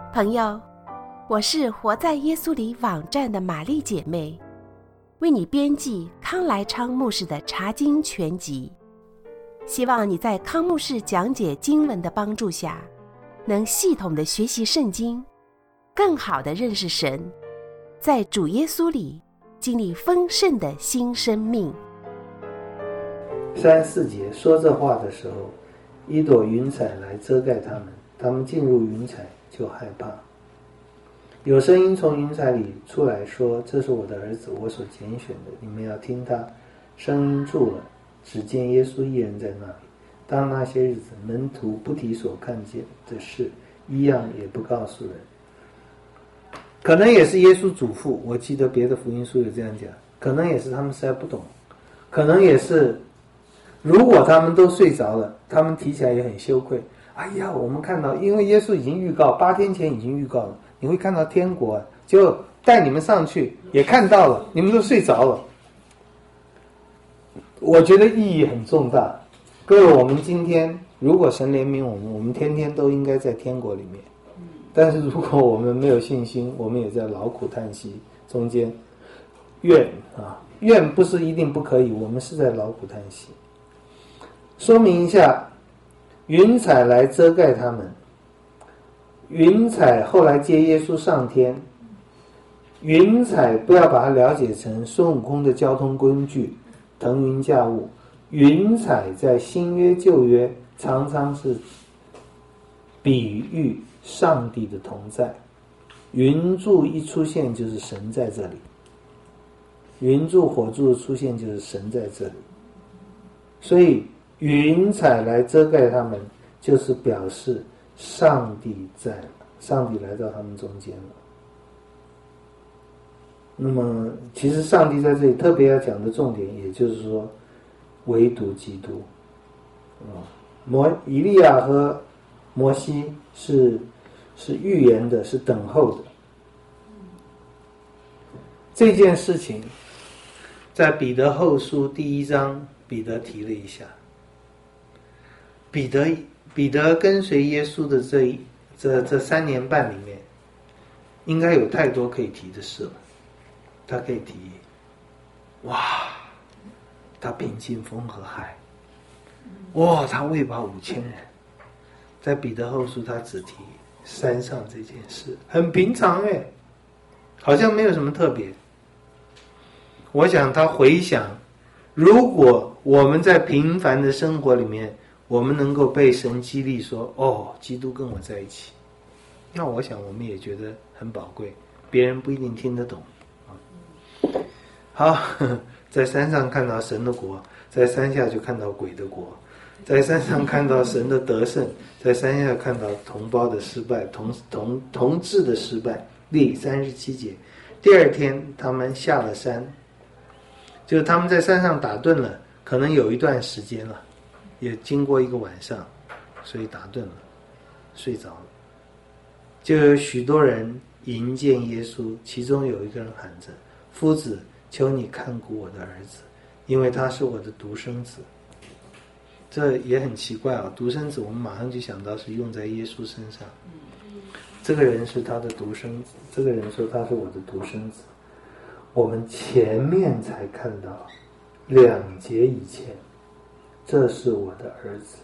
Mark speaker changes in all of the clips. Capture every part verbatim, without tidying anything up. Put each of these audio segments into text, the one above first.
Speaker 1: 朋友，我是活在耶稣里网站的玛丽姐妹，为你编辑康来昌牧师的查经全集，希望你在康牧师讲解经文的帮助下，能系统的学习圣经，更好的认识神，在主耶稣里经历丰盛的新生命。
Speaker 2: 三四节说这话的时候，一朵云彩来遮盖他们，他们进入云彩就害怕。有声音从云彩里出来说，这是我的儿子，我所拣选的，你们要听他。声音住了，只见耶稣一人在那里。当那些日子，门徒不提所看见的事，一样也不告诉人。可能也是耶稣嘱咐，我记得别的福音书有这样讲，可能也是他们实在不懂，可能也是如果他们都睡着了，他们提起来也很羞愧。哎呀，我们看到，因为耶稣已经预告，八天前已经预告了，你会看到天国，就带你们上去，也看到了，你们都睡着了。我觉得意义很重大。各位，我们今天如果神怜悯我们，我们天天都应该在天国里面。但是如果我们没有信心，我们也在劳苦叹息中间。愿啊，愿不是一定不可以，我们是在劳苦叹息。说明一下，云彩来遮盖他们，云彩后来接耶稣上天。云彩不要把它了解成孙悟空的交通工具，腾云驾雾。云彩在新约旧约常常是比喻上帝的同在。云柱一出现就是神在这里，云柱火柱出现就是神在这里。所以云彩来遮盖他们，就是表示上帝在了，上帝来到他们中间了。那么其实上帝在这里特别要讲的重点，也就是说唯独基督。摩以利亚和摩西是是预言的，是等候的。这件事情在彼得后书第一章，彼得提了一下。彼得彼得跟随耶稣的这一这这三年半里面，应该有太多可以提的事了。他可以提，哇，他平静风和海，哇，他喂饱五千人。在彼得后书，他只提山上这件事，很平常哎，好像没有什么特别。我想他回想，如果我们在平凡的生活里面，我们能够被神激励说，哦，基督跟我在一起，那我想我们也觉得很宝贵，别人不一定听得懂。好，在山上看到神的国，在山下就看到鬼的国，在山上看到神的得胜，在山下看到同胞的失败，同同同志的失败。第三十七节，第二天他们下了山，就他们在山上打盹了，可能有一段时间了，也经过一个晚上，所以打盹了，睡着了。就有许多人迎见耶稣，其中有一个人喊着，夫子，求你看顾我的儿子，因为他是我的独生子。这也很奇怪啊，独生子我们马上就想到是用在耶稣身上。这个人是他的独生子，这个人说他是我的独生子。我们前面才看到两节以前，这是我的儿子，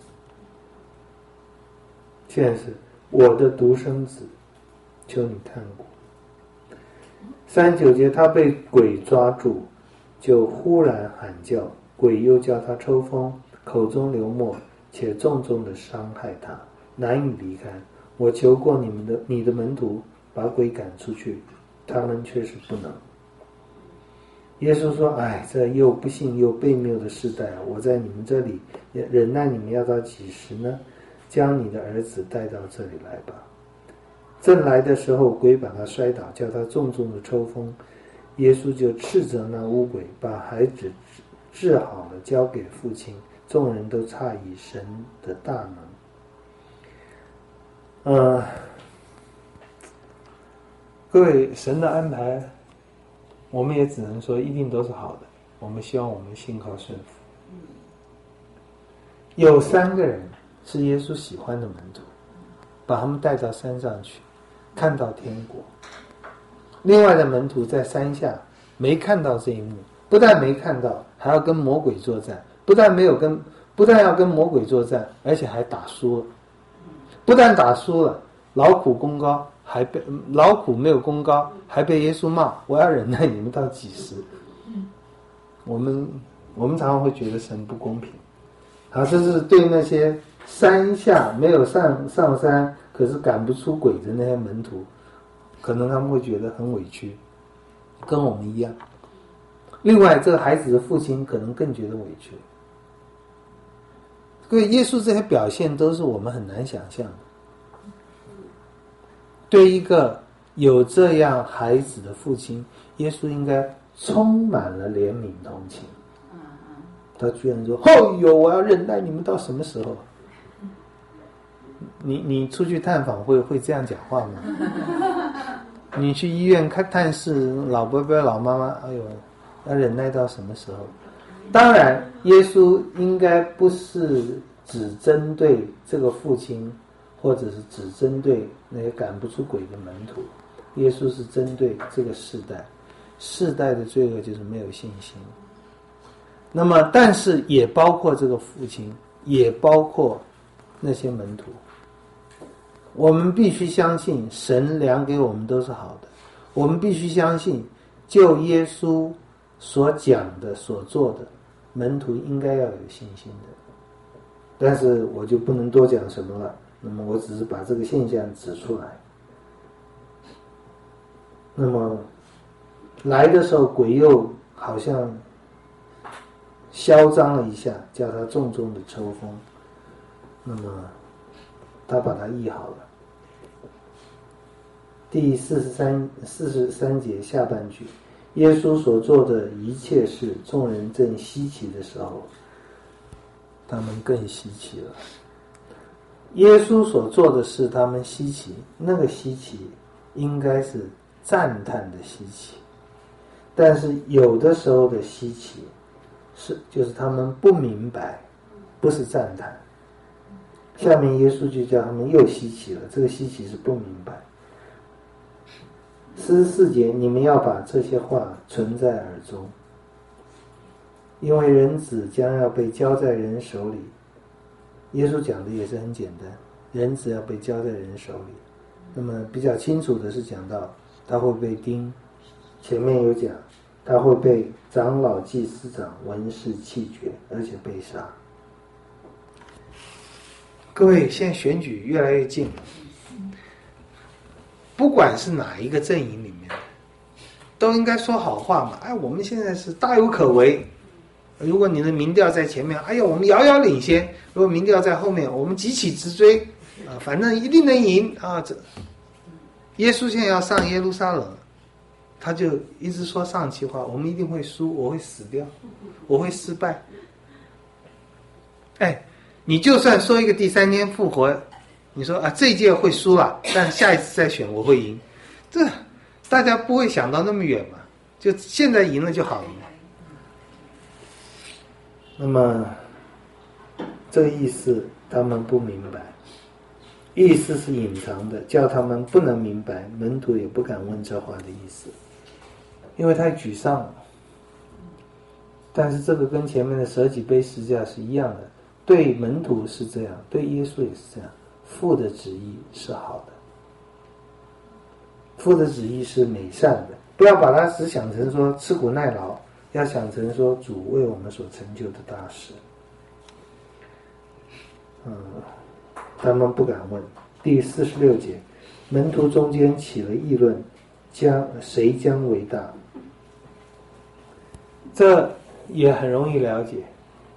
Speaker 2: 现在是我的独生子，求你看顾。三九节，他被鬼抓住，就忽然喊叫，鬼又叫他抽风，口中流沫，且重重的伤害他，难以离开。我求过你们的你的门徒把鬼赶出去，他们却是不能。耶稣说，哎，这又不信又悖谬的世代啊，我在你们这里忍耐你们要到几时呢？将你的儿子带到这里来吧。正来的时候，鬼把他摔倒，叫他重重的抽风。耶稣就斥责那污鬼，把孩子治好了，交给父亲。众人都诧异神的大能。呃，各位，神的安排，我们也只能说一定都是好的。我们希望我们信靠顺服。有三个人是耶稣喜欢的门徒，把他们带到山上去。 看到天国。另外的门徒在山下没看到这一幕，不但没看到，还要跟魔鬼作战，不但没有跟不但要跟魔鬼作战，而且还打输了。不但打输了，劳苦功高，还被劳苦没有功高，还被耶稣骂，我要忍耐你们到几时？我们我们常常会觉得神不公平。好，这是对那些山下没有上上山，可是赶不出鬼的那些门徒，可能他们会觉得很委屈，跟我们一样。另外，这个孩子的父亲可能更觉得委屈。所以耶稣这些表现都是我们很难想象的。对一个有这样孩子的父亲，耶稣应该充满了怜悯同情。他居然说：“哦哟，我要忍耐你们到什么时候？”你你出去探访会会这样讲话吗？你去医院看探视老伯伯老妈妈，哎呦，要忍耐到什么时候？当然，耶稣应该不是只针对这个父亲，或者是只针对那些赶不出鬼的门徒。耶稣是针对这个世代，世代的罪恶就是没有信心。那么，但是也包括这个父亲，也包括那些门徒。我们必须相信神量给我们都是好的，我们必须相信就耶稣所讲的所做的，门徒应该要有信心的。但是我就不能多讲什么了，那么我只是把这个现象指出来。那么来的时候鬼又好像嚣张了一下，叫他重重的抽风，那么他把它医好了。第四十三四十三节下半句，耶稣所做的一切事，众人正稀奇的时候，他们更稀奇了。耶稣所做的事，他们稀奇，那个稀奇应该是赞叹的稀奇，但是有的时候的稀奇是就是他们不明白，不是赞叹。下面耶稣就叫他们又稀奇了，这个稀奇是不明白。四十四节，你们要把这些话存在耳中，因为人子将要被交在人手里。耶稣讲的也是很简单，人子要被交在人手里。那么比较清楚的是讲到他会被钉，前面有讲他会被长老祭司长文士弃绝，而且被杀。各位，现在选举越来越近了，不管是哪一个阵营里面，都应该说好话嘛。哎，我们现在是大有可为。如果你的民调在前面，哎呀，我们遥遥领先；如果民调在后面，我们急起直追，啊，反正一定能赢啊！这耶稣现在要上耶路撒冷，他就一直说上气话，我们一定会输，我会死掉，我会失败。哎，你就算说一个第三天复活，你说啊这一届会输了，但下一次再选我会赢，这大家不会想到那么远嘛，就现在赢了就好了嘛。那么这个意思他们不明白，意思是隐藏的，叫他们不能明白，门徒也不敢问这话的意思，因为太沮丧了。但是这个跟前面的舍己背十字架是一样的，对门徒是这样，对耶稣也是这样，父的旨意是好的，父的旨意是美善的，不要把它只想成说吃苦耐劳，要想成说主为我们所成就的大事。嗯，他们不敢问。第四十六节，门徒中间起了议论，将谁将为大？这也很容易了解。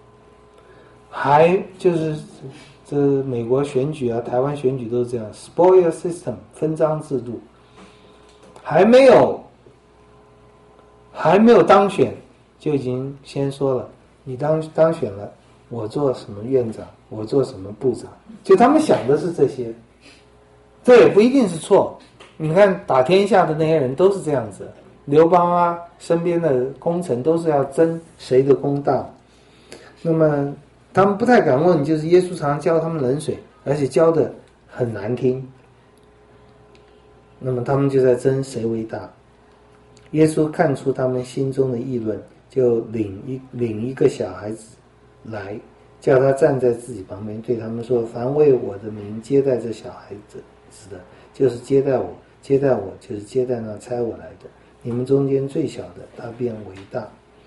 Speaker 2: 还就是这美国选举啊，台湾选举都是这样 ，spoil system 分赃制度，还没有还没有当选，就已经先说了，你当当选了，我做什么院长，我做什么部长，就他们想的是这些，这也不一定是错。你看打天下的那些人都是这样子，刘邦啊，身边的功臣都是要争谁的功大。那么他们不太敢问，就是耶稣常常教他们冷水，而且教的很难听。 那么他们就在争谁为大。耶稣看出他们心中的议论，就领一领一个小孩子来，叫他站在自己旁边，对他们说：凡为我的名接待这小孩子是的，就是接待我，接待我就是接待那差我来的。你们中间最小的，他便为大。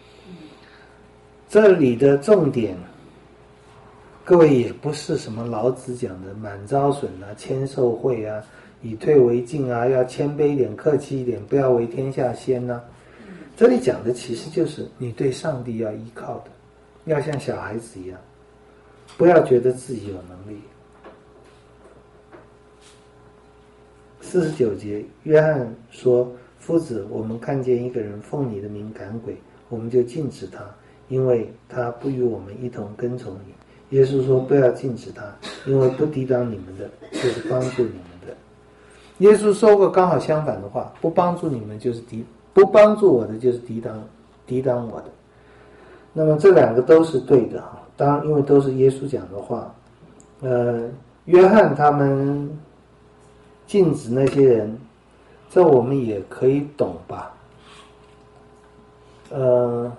Speaker 2: 这里的重点，各位也不是什么老子讲的满招损啊、谦受惠啊、以退为进啊，要谦卑一点、客气一点，不要为天下先啊。这里讲的其实就是你对上帝要依靠的，要像小孩子一样，不要觉得自己有能力。四十九节，约翰说：夫子，我们看见一个人奉你的名赶鬼，我们就禁止他，因为他不与我们一同跟从你。耶稣说：不要禁止他，因为不抵挡你们的，就是帮助你们的。耶稣说过刚好相反的话，不帮助你们就是抵不帮助我的就是抵挡抵挡我的。那么这两个都是对的哈，当然因为都是耶稣讲的话。呃，约翰他们禁止那些人，这我们也可以懂吧？呃，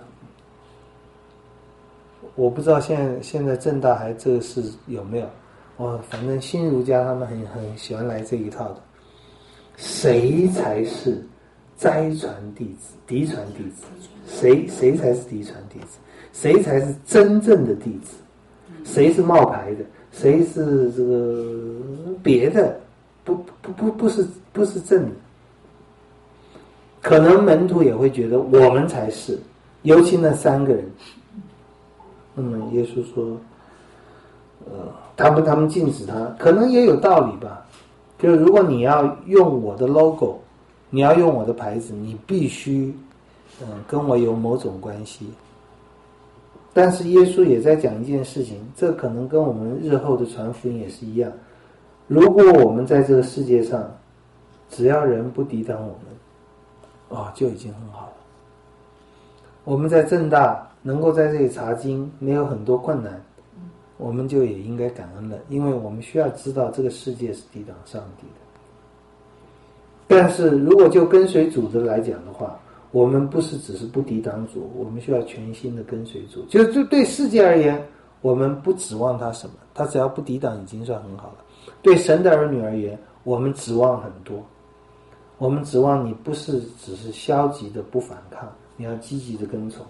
Speaker 2: 我不知道现在现在正大还这个事有没有？哦，反正新儒家他们很很喜欢来这一套的。谁才是摘传弟子、嫡传弟子？谁谁才是嫡传弟子？谁才是真正的弟子？谁是冒牌的？谁是这个别的？不不不不是不是正的。可能门徒也会觉得我们才是，尤其那三个人。那么耶稣说，呃，他们他们禁止他，可能也有道理吧。就是如果你要用我的 logo， 你要用我的牌子，你必须，嗯、呃，跟我有某种关系。但是耶稣也在讲一件事情，这可能跟我们日后的传福音也是一样。如果我们在这个世界上，只要人不抵挡我们，哦，就已经很好了。我们在正大能够在这里查经，没有很多困难，我们就也应该感恩了，因为我们需要知道这个世界是抵挡上帝的。但是如果就跟随主的来讲的话，我们不是只是不抵挡主，我们需要全心的跟随主。就就对世界而言，我们不指望他什么，他只要不抵挡已经算很好了。对神的儿女而言，我们指望很多。我们指望你不是只是消极的不反抗，你要积极的跟从。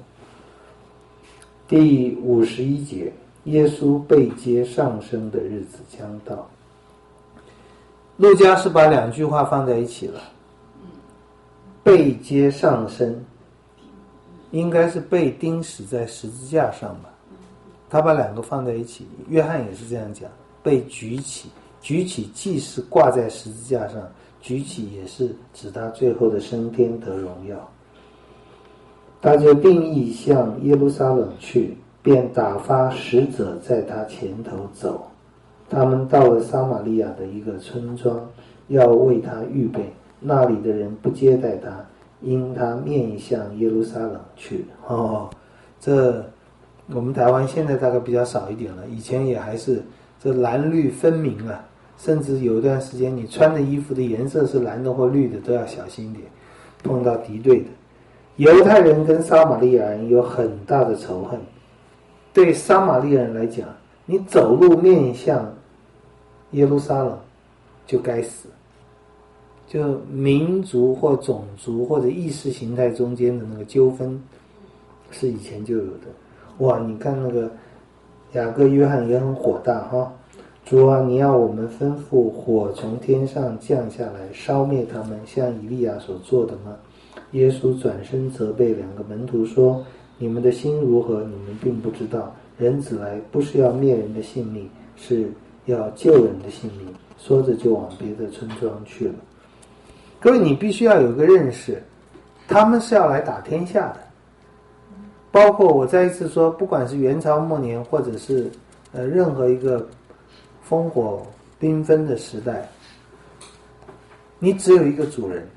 Speaker 2: 第五十一节，耶稣被接上升的日子将到。路加是把两句话放在一起了。被接上升应该是被钉死在十字架上吧，他把两个放在一起。约翰也是这样讲，被举起，举起既是挂在十字架上，举起也是指他最后的升天得荣耀。他就定义向耶路撒冷去，便打发使者在他前头走。他们到了撒玛利亚的一个村庄，要为他预备，那里的人不接待他，因他面向耶路撒冷去。哦，这我们台湾现在大概比较少一点了，以前也还是这蓝绿分明啊，甚至有一段时间你穿的衣服的颜色是蓝的或绿的都要小心点，碰到敌对的。犹太人跟撒玛利亚人有很大的仇恨，对撒玛利亚人来讲，你走路面向耶路撒冷就该死。就民族或种族或者意识形态中间的那个纠纷是以前就有的。哇，你看那个雅各约翰也很火大哈，主啊，你要我们吩咐火从天上降下来烧灭他们，像以利亚所做的吗？耶稣转身责备两个门徒说，你们的心如何，你们并不知道。人子来不是要灭人的性命，是要救人的性命。说着就往别的村庄去了。各位，你必须要有个认识，他们是要来打天下的。包括我再一次说，不管是元朝末年，或者是呃任何一个烽火缤纷的时代，你只有一个主人。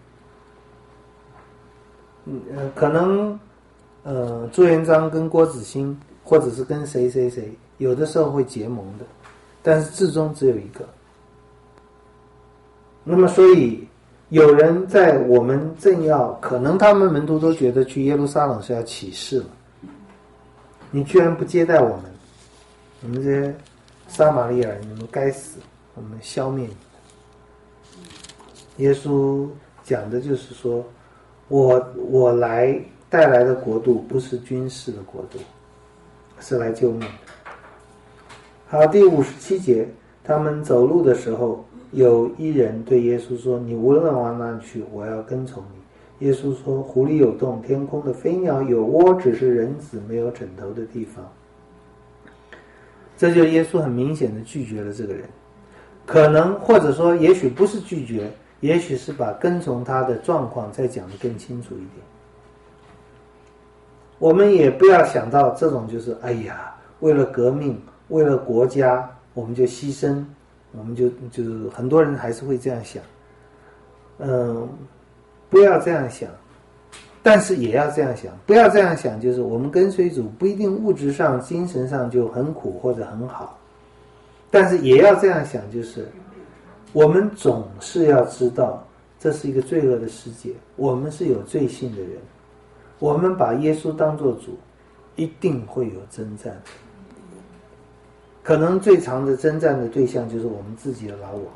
Speaker 2: 嗯呃，可能呃朱元璋跟郭子兴，或者是跟谁谁谁，有的时候会结盟的，但是至终只有一个。那么所以有人在我们正要，可能他们门徒都觉得去耶路撒冷是要起事了，你居然不接待我们，你们这些撒玛利亚人，你们该死，我们消灭你们。耶稣讲的就是说，我我来带来的国度不是军事的国度，是来救命的。好，第五十七节，他们走路的时候，有一人对耶稣说：“你无论往哪里去，我要跟从你。”耶稣说：“湖里有洞，天空的飞鸟有窝，只是人子没有枕头的地方。”这就耶稣很明显的拒绝了这个人，可能或者说也许不是拒绝，也许是把跟从他的状况再讲得更清楚一点。我们也不要想到这种就是哎呀，为了革命，为了国家，我们就牺牲，我们就就是很多人还是会这样想。嗯，不要这样想，但是也要这样想。不要这样想，就是我们跟随主不一定物质上、精神上就很苦或者很好，但是也要这样想，就是我们总是要知道，这是一个罪恶的世界，我们是有罪性的人，我们把耶稣当作主，一定会有征战。可能最长的征战的对象就是我们自己的老我。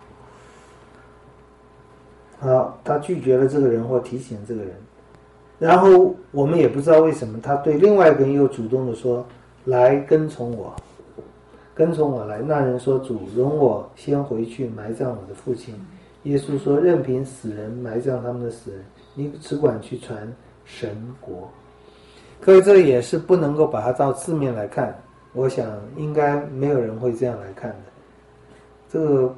Speaker 2: 好，他拒绝了这个人或提醒这个人，然后我们也不知道为什么他对另外一个人又主动的说：“来跟从我，跟从我来。”那人说：“主，容我先回去埋葬我的父亲。”耶稣说：“任凭死人埋葬他们的死人，你只管去传神国。”各位，这也是不能够把它照字面来看，我想应该没有人会这样来看的。这个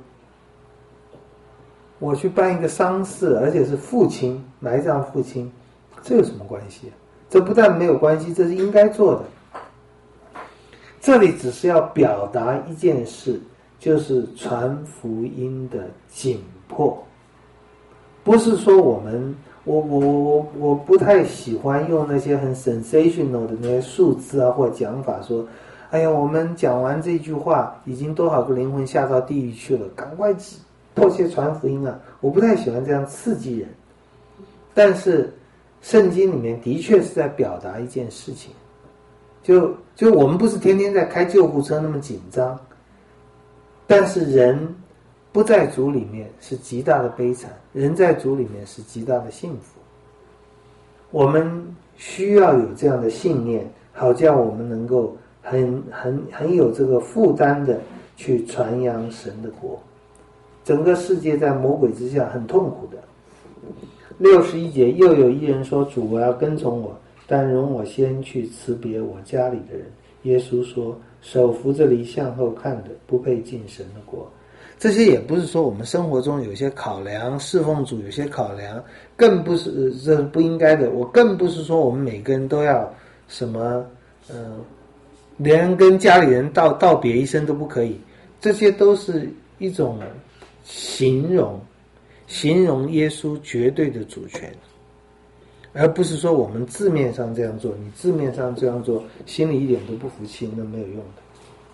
Speaker 2: 我去办一个丧事，而且是父亲埋葬父亲，这有什么关系？这不但没有关系，这是应该做的。这里只是要表达一件事，就是传福音的紧迫。不是说我们我我我我不太喜欢用那些很 sensational 的那些数字啊或讲法说，哎呀，我们讲完这句话已经多少个灵魂下到地狱去了，赶快迫切传福音啊！我不太喜欢这样刺激人，但是圣经里面的确是在表达一件事情，就就我们不是天天在开救护车那么紧张，但是人不在主里面是极大的悲惨，人在主里面是极大的幸福。我们需要有这样的信念，好叫我们能够很很很有这个负担的去传扬神的国。整个世界在魔鬼之下很痛苦的。六十一节，又有一人说：“主，我要跟从我，但容我先去辞别我家里的人。”耶稣说：“手扶着犁向后看的，不配进神的国。”这些也不是说我们生活中有些考量，侍奉主有些考量，更不是这是不应该的。我更不是说我们每个人都要什么，呃，连跟家里人道道别一声都不可以。这些都是一种形容，形容耶稣绝对的主权，而不是说我们字面上这样做，你字面上这样做，心里一点都不服气，那没有用的。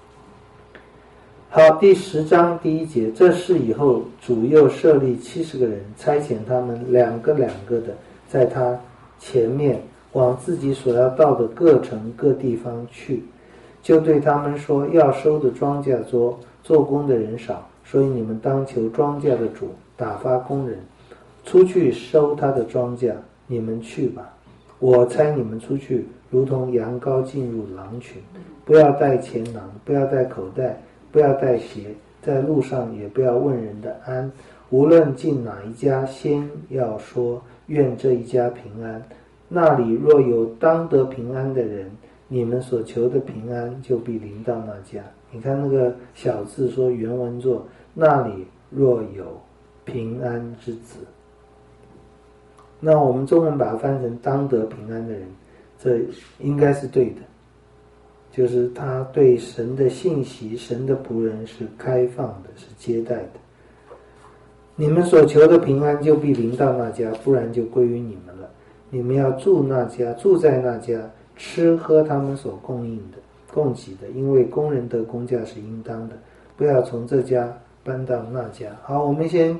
Speaker 2: 好，第十章第一节，这事以后，主又设立七十个人，差遣他们两个两个的，在他前面往自己所要到的各城各地方去，就对他们说：要收的庄稼多，做工的人少，所以你们当求庄稼的主打发工人出去收他的庄稼，你们去吧。我差你们出去，如同羊羔进入狼群，不要带钱囊，不要带口袋，不要带鞋，在路上也不要问人的安。无论进哪一家，先要说愿这一家平安。那里若有当得平安的人，你们所求的平安就必临到那家。你看那个小字说原文作那里若有平安之子，那我们中文把它翻成当得平安的人，这应该是对的，就是他对神的信息，神的仆人是开放的，是接待的。你们所求的平安就必临到那家，不然就归于你们了。你们要住那家，住在那家，吃喝他们所供应的供给的，因为工人得工价是应当的，不要从这家搬到那家。好，我们先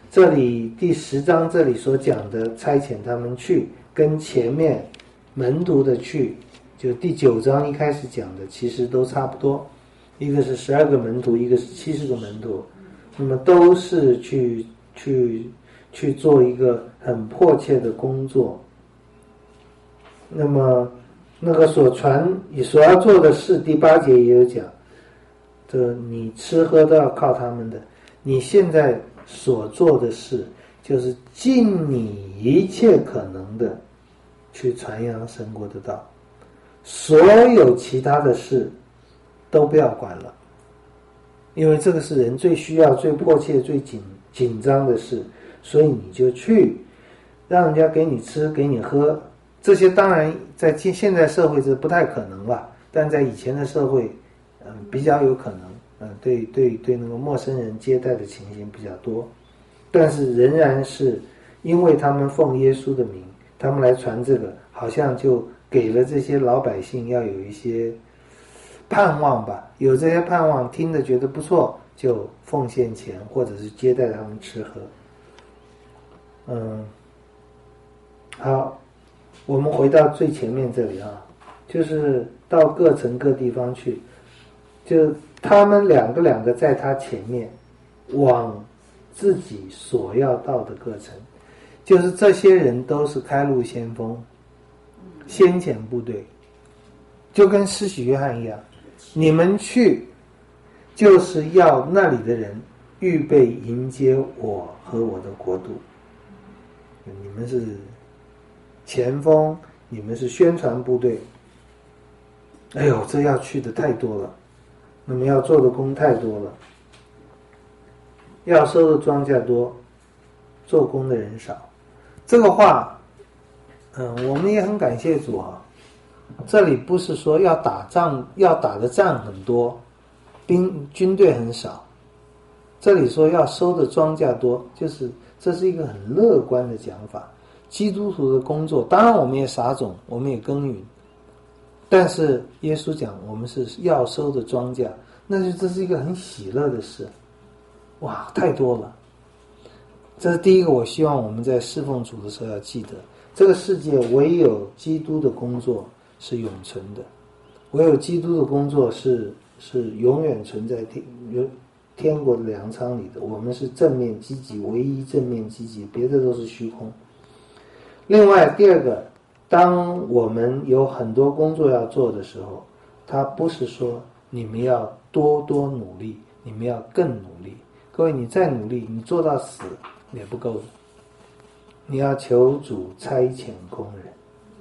Speaker 2: 这里第十章这里所讲的差遣他们去，跟前面门徒的去，就第九章一开始讲的其实都差不多，一个是十二个门徒，一个是七十个门徒，那么都是去去去做一个很迫切的工作。那么那个所传所要做的事，第八节也有讲，这你吃喝都要靠他们的。你现在所做的事，就是尽你一切可能的去传扬神国的道，所有其他的事都不要管了，因为这个是人最需要、最迫切、最紧紧张的事，所以你就去，让人家给你吃、给你喝。这些当然在现在社会是不太可能了，但在以前的社会，嗯，比较有可能，嗯，对对对，那个陌生人接待的情形比较多，但是仍然是因为他们奉耶稣的名，他们来传这个，好像就给了这些老百姓要有一些盼望吧，有这些盼望，听着觉得不错，就奉献钱或者是接待他们吃喝。嗯，好。我们回到最前面这里啊，就是到各城各地方去，就他们两个两个在他前面，往自己所要到的各城，就是这些人都是开路先锋，先遣部队，就跟施洗约翰一样，你们去，就是要那里的人预备迎接我和我的国度，你们是前锋，你们是宣传部队。哎呦，这要去的太多了，那么要做的工太多了，要收的庄稼多，做工的人少。这个话，嗯，我们也很感谢主啊。这里不是说要打仗，要打的仗很多，兵军队很少。这里说要收的庄稼多，就是这是一个很乐观的讲法。基督徒的工作，当然我们也撒种，我们也耕耘，但是耶稣讲我们是要收的庄稼，那就这是一个很喜乐的事。哇，太多了。这是第一个，我希望我们在侍奉主的时候要记得，这个世界唯有基督的工作是永存的，唯有基督的工作是是永远存在天天国的粮仓里的。我们是正面积极，唯一正面积极，别的都是虚空。另外第二个，当我们有很多工作要做的时候，他不是说你们要多多努力，你们要更努力。各位，你再努力，你做到死也不够的，你要求主差遣工人，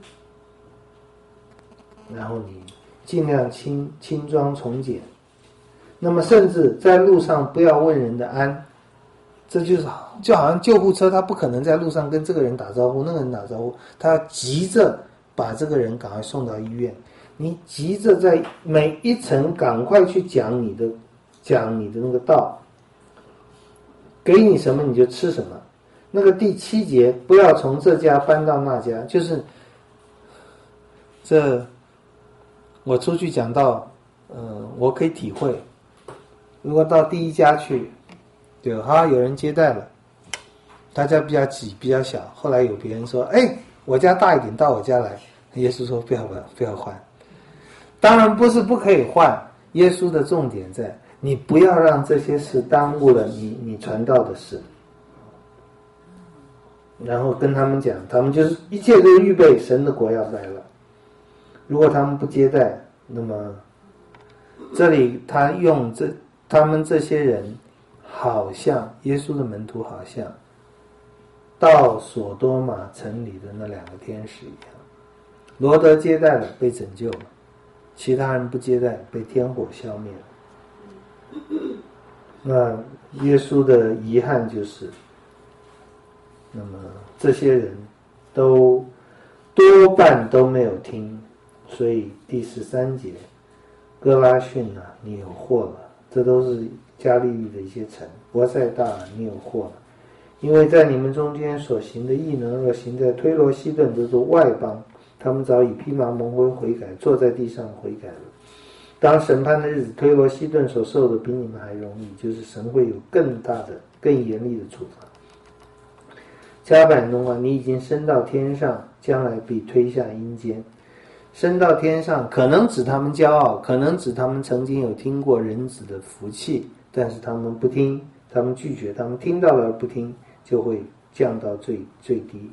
Speaker 2: 然后你尽量轻轻装从简。那么甚至在路上不要问人的安，这就是就好像救护车，他不可能在路上跟这个人打招呼，那个人打招呼，他要急着把这个人赶快送到医院。你急着在每一层赶快去讲你的讲你的那个道，给你什么你就吃什么。那个第七节，不要从这家搬到那家，就是这我出去讲道，呃，我可以体会。如果到第一家去，对，好，有人接待了，大家比较挤，比较小。后来有别人说：“哎，我家大一点，到我家来。”耶稣说：“不要换，不要换。”当然不是不可以换，耶稣的重点在你不要让这些事耽误了你你传道的事。然后跟他们讲，他们就是一切都预备，神的国要来了。如果他们不接待，那么这里他用这他们这些人，好像耶稣的门徒，好像到所多玛城里的那两个天使一样。罗德接待了，被拯救了；其他人不接待，被天火消灭了。那耶稣的遗憾就是，那么这些人都多半都没有听，所以第十三节，哥拉汛啊，你有祸了。这都是加利利的一些城。伯赛大，你有祸了，因为在你们中间所行的异能，若行在推罗西顿，都是外邦，他们早已披麻蒙灰悔改，坐在地上悔改了。当审判的日子，推罗西顿所受的比你们还容易，就是神会有更大的、更严厉的处罚。 加百农啊，你已经升到天上，将来必推下阴间。升到天上可能指他们骄傲，可能指他们曾经有听过人子的福气，但是他们不听，他们拒绝，他们听到了而不听，就会降到最最低。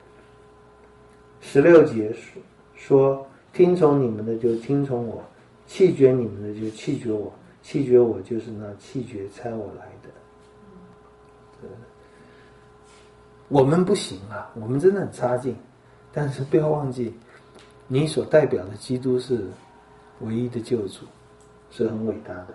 Speaker 2: 十六节说，听从你们的就听从我，弃绝你们的就弃绝我，弃绝我就是那弃绝差我来的。我们不行啊，我们真的很差劲，但是不要忘记你所代表的基督是唯一的救主，是很伟大的。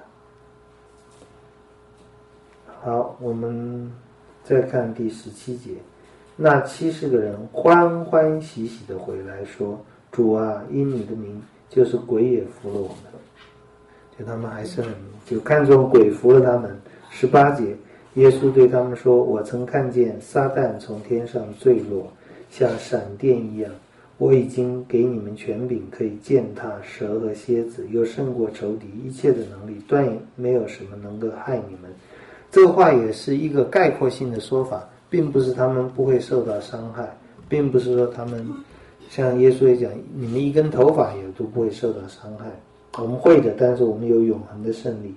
Speaker 2: 好，我们再看第十七节，那七十个人欢欢喜喜地回来说，主啊，因你的名，就是鬼也服了我们。就他们还是很就看重鬼服了他们。十八节，耶稣对他们说，我曾看见撒旦从天上坠落，像闪电一样，我已经给你们权柄，可以践踏蛇和蝎子，又胜过仇敌一切的能力，断没有什么能够害你们。这个话也是一个概括性的说法，并不是他们不会受到伤害，并不是说他们像耶稣也讲，你们一根头发也都不会受到伤害。我们会的，但是我们有永恒的胜利。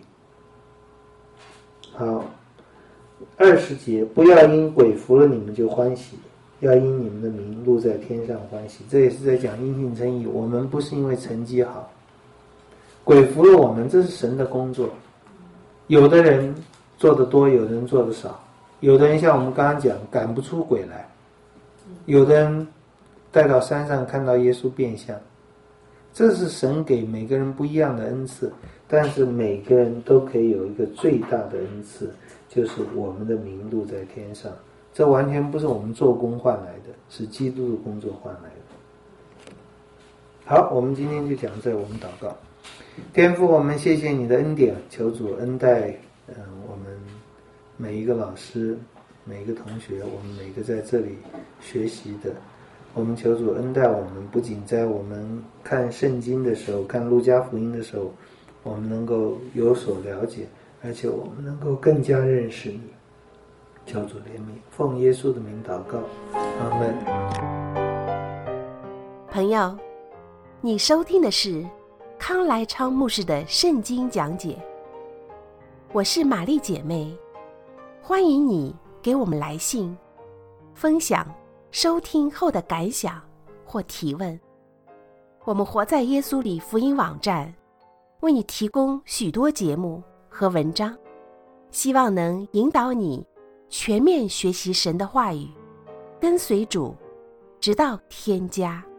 Speaker 2: 好，二十节，不要因鬼服了你们就欢喜，要因你们的名录在天上欢喜。这也是在讲因信称义，我们不是因为成绩好，鬼服了我们，这是神的工作。有的人做得多，有的人做得少，有的人像我们刚刚讲赶不出鬼来，有的人带到山上看到耶稣变相，这是神给每个人不一样的恩赐，但是每个人都可以有一个最大的恩赐，就是我们的名录在天上。这完全不是我们做工换来的，是基督的工作换来的。好，我们今天就讲这，我们祷告。天父，我们谢谢你的恩典，求主恩待嗯、呃，我们每一个老师，每一个同学，我们每个在这里学习的，我们求主恩待我们，不仅在我们看圣经的时候，看路加福音的时候，我们能够有所了解，而且我们能够更加认识你。求主怜悯，奉耶稣的名祷告，阿们。
Speaker 1: 朋友，你收听的是康来昌牧师的圣经讲解。我是玛丽姐妹，欢迎你给我们来信，分享收听后的感想或提问。我们活在耶稣里福音网站为你提供许多节目和文章，希望能引导你全面学习神的话语，跟随主，直到天家。